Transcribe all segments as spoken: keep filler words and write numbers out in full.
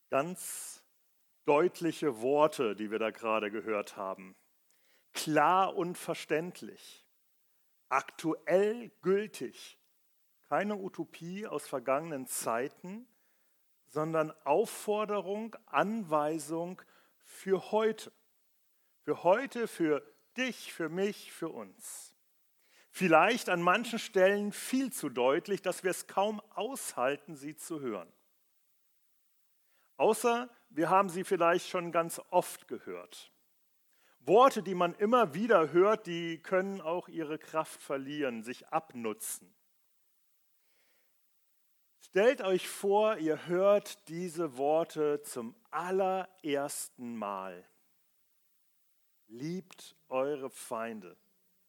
Ganz deutliche Worte, die wir da gerade gehört haben. Klar und verständlich. Aktuell gültig. Keine Utopie aus vergangenen Zeiten, sondern Aufforderung, Anweisung für heute. Für heute, für dich, für mich, für uns. Vielleicht an manchen Stellen viel zu deutlich, dass wir es kaum aushalten, sie zu hören. Außer wir haben sie vielleicht schon ganz oft gehört. Worte, die man immer wieder hört, die können auch ihre Kraft verlieren, sich abnutzen. Stellt euch vor, ihr hört diese Worte zum allerersten Mal. Liebt eure Feinde.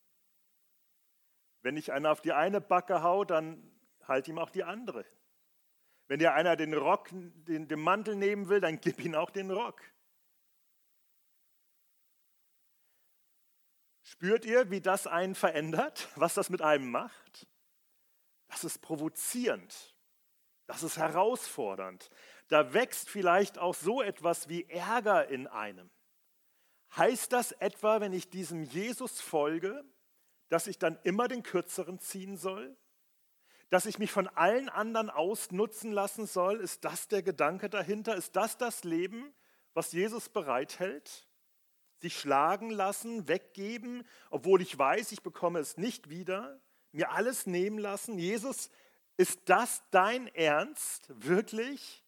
Wenn ich einer auf die eine Backe hau, dann halt ihm auch die andere. Wenn dir einer den Rock, den, den Mantel nehmen will, dann gib ihm auch den Rock. Spürt ihr, wie das einen verändert, was das mit einem macht? Das ist provozierend, das ist herausfordernd. Da wächst vielleicht auch so etwas wie Ärger in einem. Heißt das etwa, wenn ich diesem Jesus folge, dass ich dann immer den Kürzeren ziehen soll? Dass ich mich von allen anderen ausnutzen lassen soll? Ist das der Gedanke dahinter? Ist das das Leben, was Jesus bereithält? Sich schlagen lassen, weggeben, obwohl ich weiß, ich bekomme es nicht wieder? Mir alles nehmen lassen? Jesus, ist das dein Ernst? Wirklich?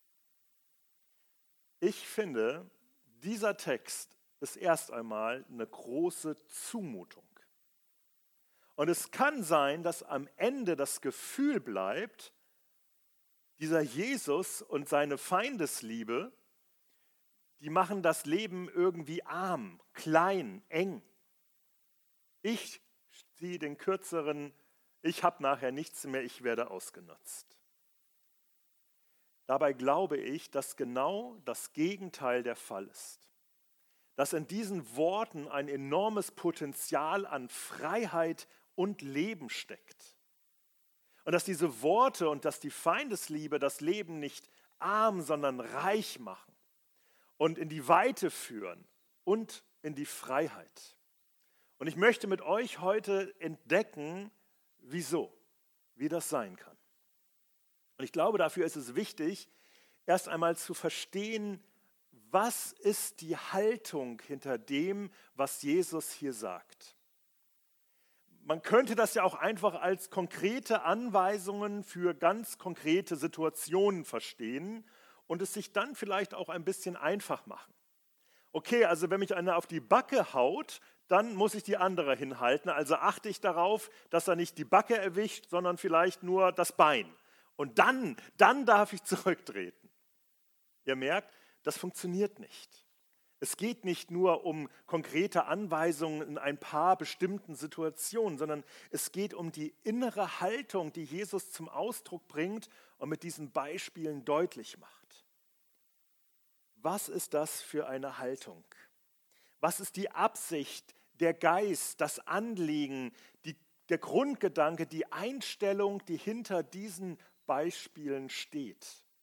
Ich finde, dieser Text ist erst einmal eine große Zumutung. Und es kann sein, dass am Ende das Gefühl bleibt, dieser Jesus und seine Feindesliebe, die machen das Leben irgendwie arm, klein, eng. Ich ziehe den Kürzeren, ich habe nachher nichts mehr, ich werde ausgenutzt. Dabei glaube ich, dass genau das Gegenteil der Fall ist. Dass in diesen Worten ein enormes Potenzial an Freiheit und Leben steckt. Und dass diese Worte und dass die Feindesliebe das Leben nicht arm, sondern reich machen und in die Weite führen und in die Freiheit. Und ich möchte mit euch heute entdecken, wieso, wie das sein kann. Und ich glaube, dafür ist es wichtig, erst einmal zu verstehen, was ist die Haltung hinter dem, was Jesus hier sagt. Man könnte das ja auch einfach als konkrete Anweisungen für ganz konkrete Situationen verstehen und es sich dann vielleicht auch ein bisschen einfach machen. Okay, also wenn mich einer auf die Backe haut, dann muss ich die andere hinhalten. Also achte ich darauf, dass er nicht die Backe erwischt, sondern vielleicht nur das Bein. Und dann, dann darf ich zurücktreten. Ihr merkt, das funktioniert nicht. Es geht nicht nur um konkrete Anweisungen in ein paar bestimmten Situationen, sondern es geht um die innere Haltung, die Jesus zum Ausdruck bringt und mit diesen Beispielen deutlich macht. Was ist das für eine Haltung? Was ist die Absicht, der Geist, das Anliegen, die, der Grundgedanke, die Einstellung, die hinter diesen Beispielen steht?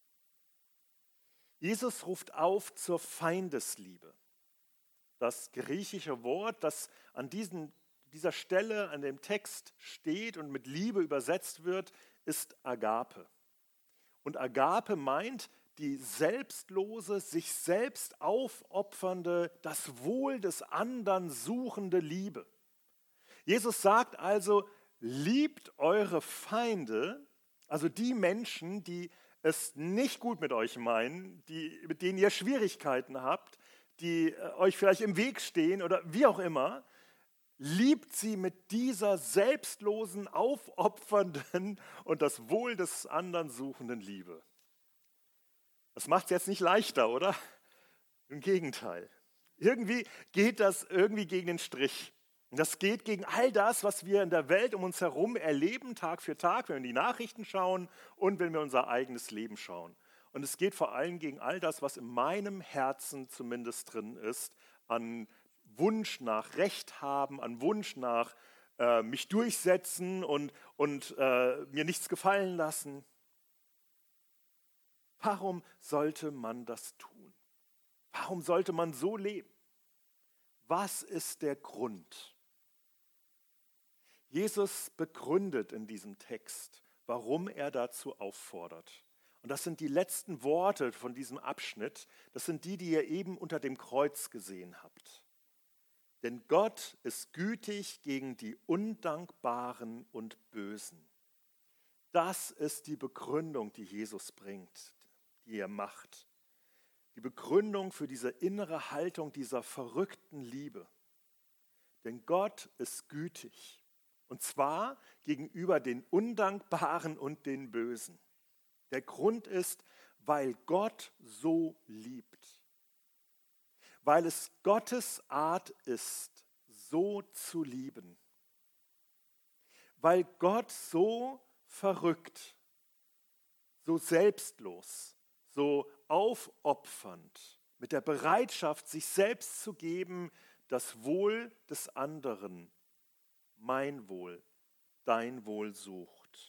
Jesus ruft auf zur Feindesliebe. Das griechische Wort, das an diesen, dieser Stelle, an dem Text steht und mit Liebe übersetzt wird, ist Agape. Und Agape meint die selbstlose, sich selbst aufopfernde, das Wohl des anderen suchende Liebe. Jesus sagt also, liebt eure Feinde, also die Menschen, die es nicht gut mit euch meinen, die, mit denen ihr Schwierigkeiten habt, die äh, euch vielleicht im Weg stehen oder wie auch immer, liebt sie mit dieser selbstlosen, aufopfernden und das Wohl des anderen suchenden Liebe. Das macht es jetzt nicht leichter, oder? Im Gegenteil. Irgendwie geht das irgendwie gegen den Strich. Und das geht gegen all das, was wir in der Welt um uns herum erleben, Tag für Tag, wenn wir in die Nachrichten schauen und wenn wir unser eigenes Leben schauen. Und es geht vor allem gegen all das, was in meinem Herzen zumindest drin ist, an Wunsch nach Recht haben, an Wunsch nach äh, mich durchsetzen und, und äh, mir nichts gefallen lassen. Warum sollte man das tun? Warum sollte man so leben? Was ist der Grund? Jesus begründet in diesem Text, warum er dazu auffordert. Und das sind die letzten Worte von diesem Abschnitt. Das sind die, die ihr eben unter dem Kreuz gesehen habt. Denn Gott ist gütig gegen die Undankbaren und Bösen. Das ist die Begründung, die Jesus bringt, die er macht. Die Begründung für diese innere Haltung dieser verrückten Liebe. Denn Gott ist gütig. Und zwar gegenüber den Undankbaren und den Bösen. Der Grund ist, weil Gott so liebt. Weil es Gottes Art ist, so zu lieben. Weil Gott so verrückt, so selbstlos, so aufopfernd, mit der Bereitschaft, sich selbst zu geben, das Wohl des anderen, mein Wohl, dein Wohl sucht.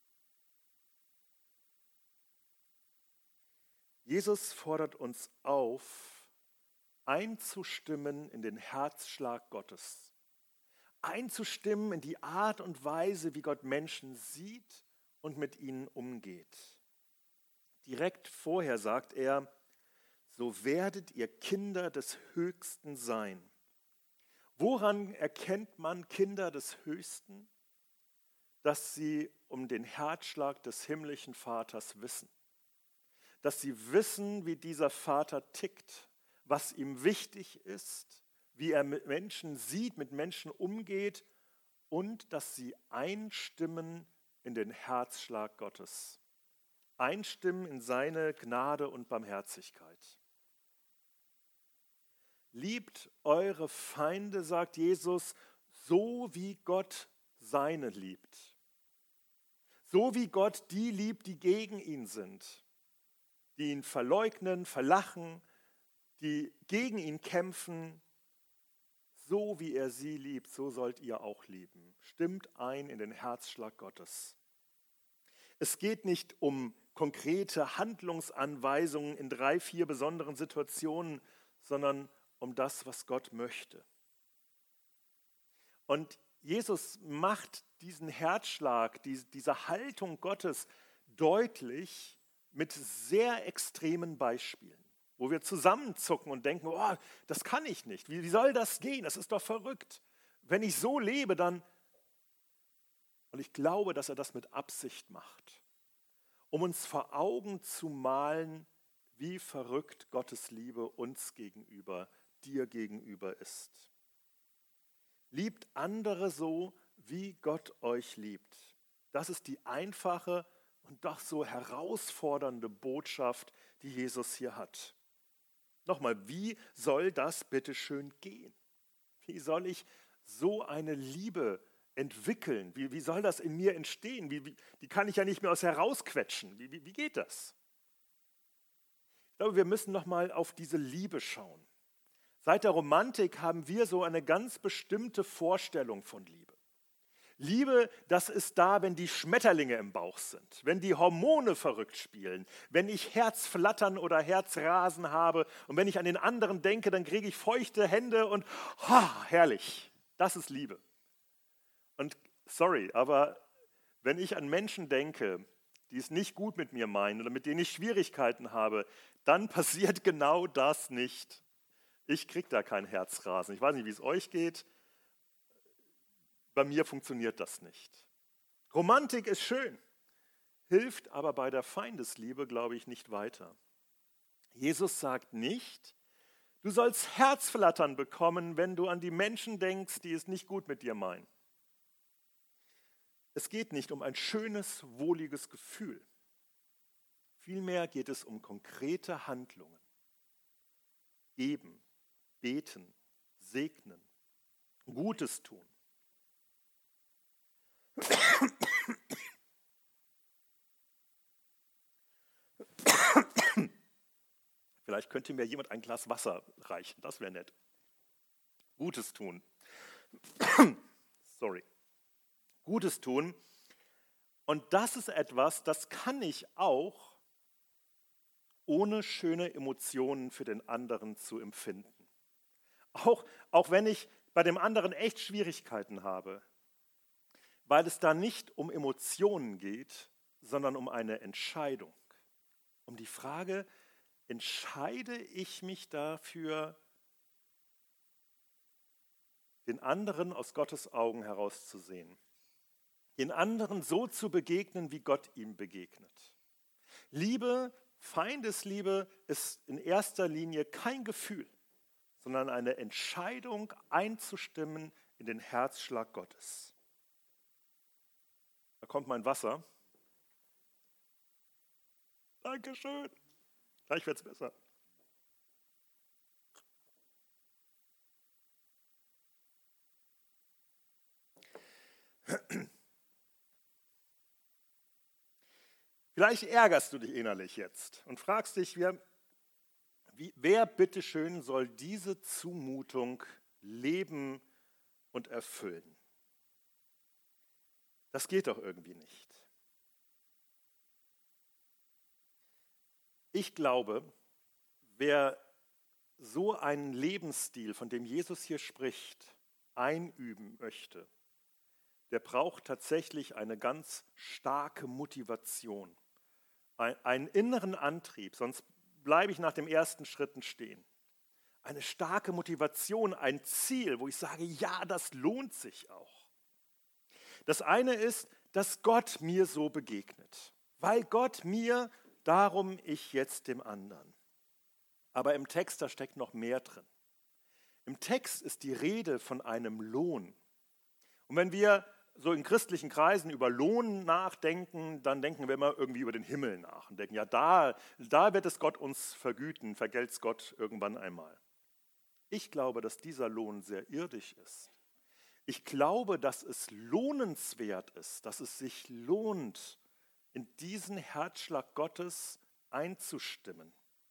Jesus fordert uns auf, einzustimmen in den Herzschlag Gottes, einzustimmen in die Art und Weise, wie Gott Menschen sieht und mit ihnen umgeht. Direkt vorher sagt er, so werdet ihr Kinder des Höchsten sein. Woran erkennt man Kinder des Höchsten? Dass sie um den Herzschlag des himmlischen Vaters wissen. Dass sie wissen, wie dieser Vater tickt, was ihm wichtig ist, wie er mit Menschen sieht, mit Menschen umgeht und dass sie einstimmen in den Herzschlag Gottes. Einstimmen in seine Gnade und Barmherzigkeit. Liebt eure Feinde, sagt Jesus, so wie Gott seine liebt. So wie Gott die liebt, die gegen ihn sind, die ihn verleugnen, verlachen, die gegen ihn kämpfen. So wie er sie liebt, so sollt ihr auch lieben. Stimmt ein in den Herzschlag Gottes. Es geht nicht um konkrete Handlungsanweisungen in drei, vier besonderen Situationen, sondern um das, was Gott möchte. Und Jesus macht diesen Herzschlag, diese Haltung Gottes deutlich mit sehr extremen Beispielen, wo wir zusammenzucken und denken, oh, das kann ich nicht, wie, wie soll das gehen, das ist doch verrückt. Wenn ich so lebe, dann... Und ich glaube, dass er das mit Absicht macht, um uns vor Augen zu malen, wie verrückt Gottes Liebe uns gegenüber, dir gegenüber ist. Liebt andere so, wie Gott euch liebt. Das ist die einfache und doch so herausfordernde Botschaft, die Jesus hier hat. Nochmal, wie soll das bitte schön gehen? Wie soll ich so eine Liebe entwickeln? Wie, wie soll das in mir entstehen? Wie, wie, die kann ich ja nicht mehr aus herausquetschen. Wie, wie, wie geht das? Ich glaube, wir müssen nochmal auf diese Liebe schauen. Seit der Romantik haben wir so eine ganz bestimmte Vorstellung von Liebe. Liebe, das ist da, wenn die Schmetterlinge im Bauch sind, wenn die Hormone verrückt spielen, wenn ich Herzflattern oder Herzrasen habe und wenn ich an den anderen denke, dann kriege ich feuchte Hände und oh, herrlich, das ist Liebe. Und sorry, aber wenn ich an Menschen denke, die es nicht gut mit mir meinen oder mit denen ich Schwierigkeiten habe, dann passiert genau das nicht. Ich kriege da kein Herzrasen. Ich weiß nicht, wie es euch geht. Bei mir funktioniert das nicht. Romantik ist schön, hilft aber bei der Feindesliebe, glaube ich, nicht weiter. Jesus sagt nicht, du sollst Herzflattern bekommen, wenn du an die Menschen denkst, die es nicht gut mit dir meinen. Es geht nicht um ein schönes, wohliges Gefühl. Vielmehr geht es um konkrete Handlungen. Geben, beten, segnen, Gutes tun. Vielleicht könnte mir jemand ein Glas Wasser reichen, das wäre nett. Gutes tun. Sorry. Gutes tun. Und das ist etwas, das kann ich auch, ohne schöne Emotionen für den anderen zu empfinden. Auch, auch wenn ich bei dem anderen echt Schwierigkeiten habe, weil es da nicht um Emotionen geht, sondern um eine Entscheidung. Um die Frage, entscheide ich mich dafür, den anderen aus Gottes Augen herauszusehen, den anderen so zu begegnen, wie Gott ihm begegnet. Liebe, Feindesliebe ist in erster Linie kein Gefühl, sondern eine Entscheidung einzustimmen in den Herzschlag Gottes. Da kommt mein Wasser. Dankeschön. Gleich wird es besser. Vielleicht ärgerst du dich innerlich jetzt und fragst dich, wer, wie, wer bitteschön soll diese Zumutung leben und erfüllen? Das geht doch irgendwie nicht. Ich glaube, wer so einen Lebensstil, von dem Jesus hier spricht, einüben möchte, der braucht tatsächlich eine ganz starke Motivation, einen inneren Antrieb, sonst bleibe ich nach dem ersten Schritten stehen. Eine starke Motivation, ein Ziel, wo ich sage, ja, das lohnt sich auch. Das eine ist, dass Gott mir so begegnet, weil Gott mir, darum ich jetzt dem anderen. Aber im Text, da steckt noch mehr drin. Im Text ist die Rede von einem Lohn. Und wenn wir so in christlichen Kreisen über Lohn nachdenken, dann denken wir immer irgendwie über den Himmel nach und denken, ja, da, da wird es Gott uns vergüten, vergelt's es Gott irgendwann einmal. Ich glaube, dass dieser Lohn sehr irdisch ist. Ich glaube, dass es lohnenswert ist, dass es sich lohnt, in diesen Herzschlag Gottes einzustimmen.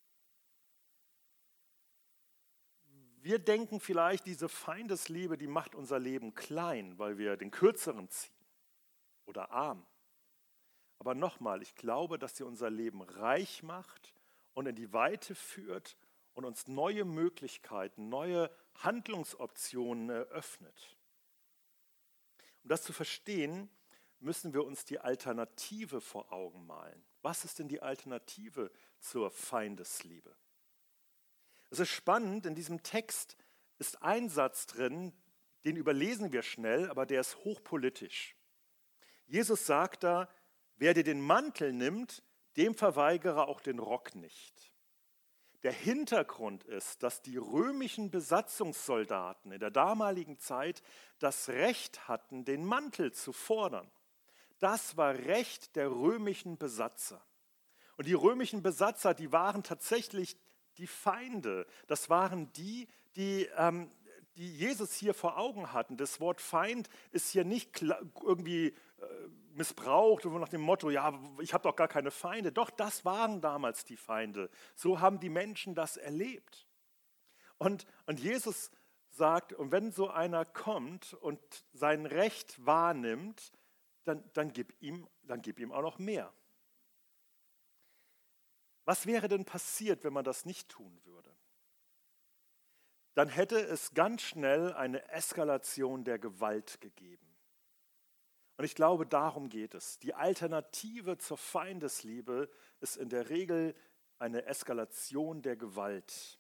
Wir denken vielleicht, diese Feindesliebe, die macht unser Leben klein, weil wir den Kürzeren ziehen oder arm. Aber nochmal, ich glaube, dass sie unser Leben reich macht und in die Weite führt und uns neue Möglichkeiten, neue Handlungsoptionen eröffnet. Um das zu verstehen, müssen wir uns die Alternative vor Augen malen. Was ist denn die Alternative zur Feindesliebe? Es ist spannend, in diesem Text ist ein Satz drin, den überlesen wir schnell, aber der ist hochpolitisch. Jesus sagt da, wer dir den Mantel nimmt, dem verweigere auch den Rock nicht. Der Hintergrund ist, dass die römischen Besatzungssoldaten in der damaligen Zeit das Recht hatten, den Mantel zu fordern. Das war Recht der römischen Besatzer. Und die römischen Besatzer, die waren tatsächlich die Feinde. Das waren die, die, ähm, die Jesus hier vor Augen hatten. Das Wort Feind ist hier nicht irgendwie äh, missbraucht nach dem Motto, ja, ich habe doch gar keine Feinde. Doch, das waren damals die Feinde. So haben die Menschen das erlebt. Und, und Jesus sagt, und wenn so einer kommt und sein Recht wahrnimmt, dann, dann, gib ihm, dann gib ihm auch noch mehr. Was wäre denn passiert, wenn man das nicht tun würde? Dann hätte es ganz schnell eine Eskalation der Gewalt gegeben. Und ich glaube, darum geht es. Die Alternative zur Feindesliebe ist in der Regel eine Eskalation der Gewalt.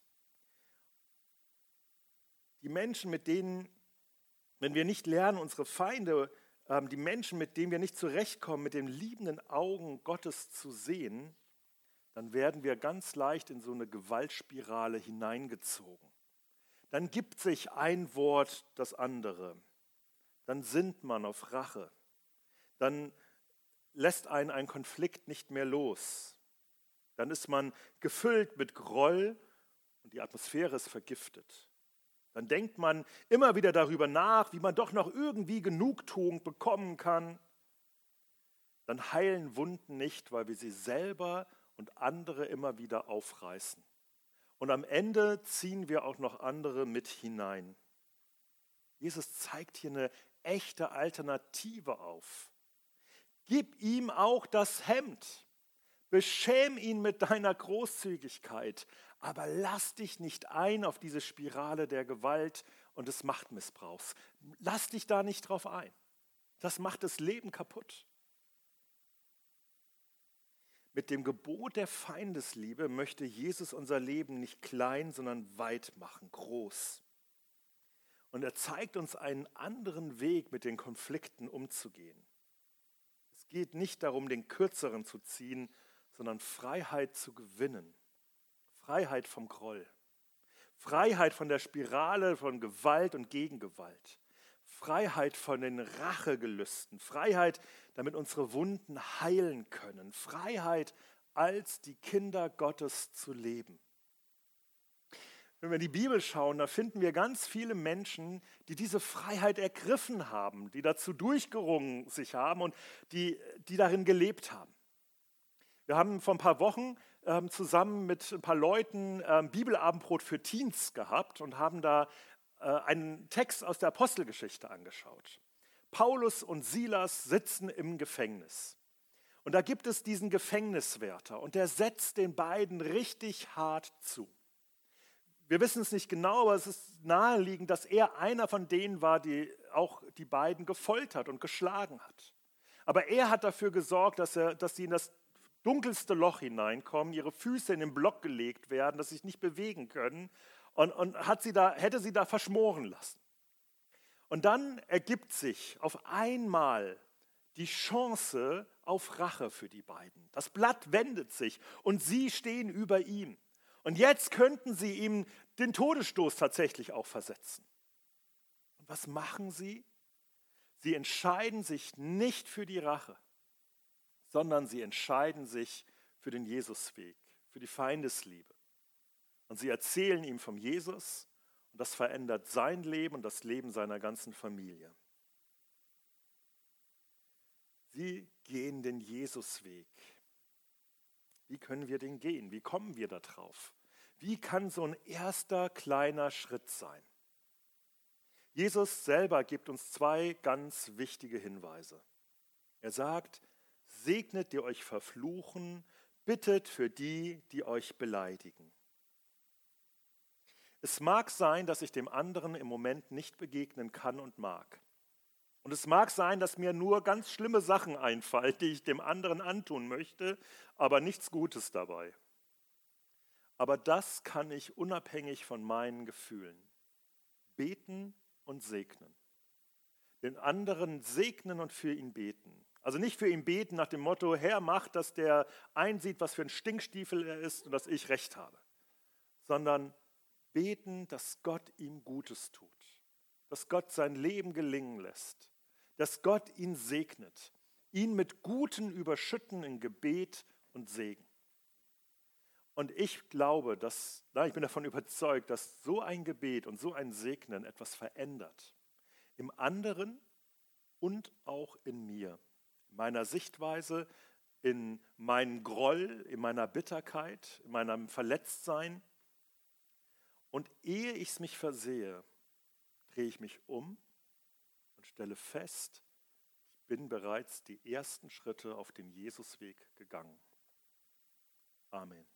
Die Menschen, mit denen, wenn wir nicht lernen, unsere Feinde, die Menschen, mit denen wir nicht zurechtkommen, mit den liebenden Augen Gottes zu sehen, dann werden wir ganz leicht in so eine Gewaltspirale hineingezogen. Dann gibt sich ein Wort das andere. Dann sinnt man auf Rache. Dann lässt einen ein Konflikt nicht mehr los. Dann ist man gefüllt mit Groll und die Atmosphäre ist vergiftet. Dann denkt man immer wieder darüber nach, wie man doch noch irgendwie Genugtuung bekommen kann. Dann heilen Wunden nicht, weil wir sie selber und andere immer wieder aufreißen. Und am Ende ziehen wir auch noch andere mit hinein. Jesus zeigt hier eine echte Alternative auf. Gib ihm auch das Hemd. Beschäm ihn mit deiner Großzügigkeit, aber lass dich nicht ein auf diese Spirale der Gewalt und des Machtmissbrauchs. Lass dich da nicht drauf ein. Das macht das Leben kaputt. Mit dem Gebot der Feindesliebe möchte Jesus unser Leben nicht klein, sondern weit machen, groß. Und er zeigt uns einen anderen Weg, mit den Konflikten umzugehen. Es geht nicht darum, den Kürzeren zu ziehen, sondern Freiheit zu gewinnen. Freiheit vom Groll. Freiheit von der Spirale von Gewalt und Gegengewalt. Freiheit von den Rachegelüsten. Freiheit, damit unsere Wunden heilen können. Freiheit, als die Kinder Gottes zu leben. Wenn wir in die Bibel schauen, da finden wir ganz viele Menschen, die diese Freiheit ergriffen haben, die dazu durchgerungen sich haben und die, die darin gelebt haben. Wir haben vor ein paar Wochen ähm, zusammen mit ein paar Leuten ähm, Bibelabendbrot für Teens gehabt und haben da äh, einen Text aus der Apostelgeschichte angeschaut. Paulus und Silas sitzen im Gefängnis. Und da gibt es diesen Gefängniswärter und der setzt den beiden richtig hart zu. Wir wissen es nicht genau, aber es ist naheliegend, dass er einer von denen war, die auch die beiden gefoltert und geschlagen hat. Aber er hat dafür gesorgt, dass, er, dass sie in das dunkelste Loch hineinkommen, ihre Füße in den Block gelegt werden, dass sie sich nicht bewegen können und, und hat sie da, hätte sie da verschmoren lassen. Und dann ergibt sich auf einmal die Chance auf Rache für die beiden. Das Blatt wendet sich und sie stehen über ihm. Und jetzt könnten sie ihm den Todesstoß tatsächlich auch versetzen. Und was machen sie? Sie entscheiden sich nicht für die Rache, sondern sie entscheiden sich für den Jesusweg, für die Feindesliebe. Und sie erzählen ihm vom Jesus und das verändert sein Leben und das Leben seiner ganzen Familie. Sie gehen den Jesusweg. Wie können wir den gehen? Wie kommen wir da drauf? Wie kann so ein erster kleiner Schritt sein? Jesus selber gibt uns zwei ganz wichtige Hinweise. Er sagt, segnet, die euch verfluchen, bittet für die, die euch beleidigen. Es mag sein, dass ich dem anderen im Moment nicht begegnen kann und mag. Und es mag sein, dass mir nur ganz schlimme Sachen einfallen, die ich dem anderen antun möchte, aber nichts Gutes dabei. Aber das kann ich unabhängig von meinen Gefühlen. Beten und segnen. Den anderen segnen und für ihn beten. Also nicht für ihn beten nach dem Motto, Herr, mach, dass der einsieht, was für ein Stinkstiefel er ist und dass ich recht habe. Sondern beten, dass Gott ihm Gutes tut. Dass Gott sein Leben gelingen lässt. Dass Gott ihn segnet. Ihn mit Guten überschütten in Gebet und Segen. Und ich glaube, dass, na, ich bin davon überzeugt, dass so ein Gebet und so ein Segnen etwas verändert. Im anderen und auch in mir. In meiner Sichtweise, in meinem Groll, in meiner Bitterkeit, in meinem Verletztsein. Und ehe ich es mich versehe, drehe ich mich um und stelle fest, ich bin bereits die ersten Schritte auf den Jesusweg gegangen. Amen.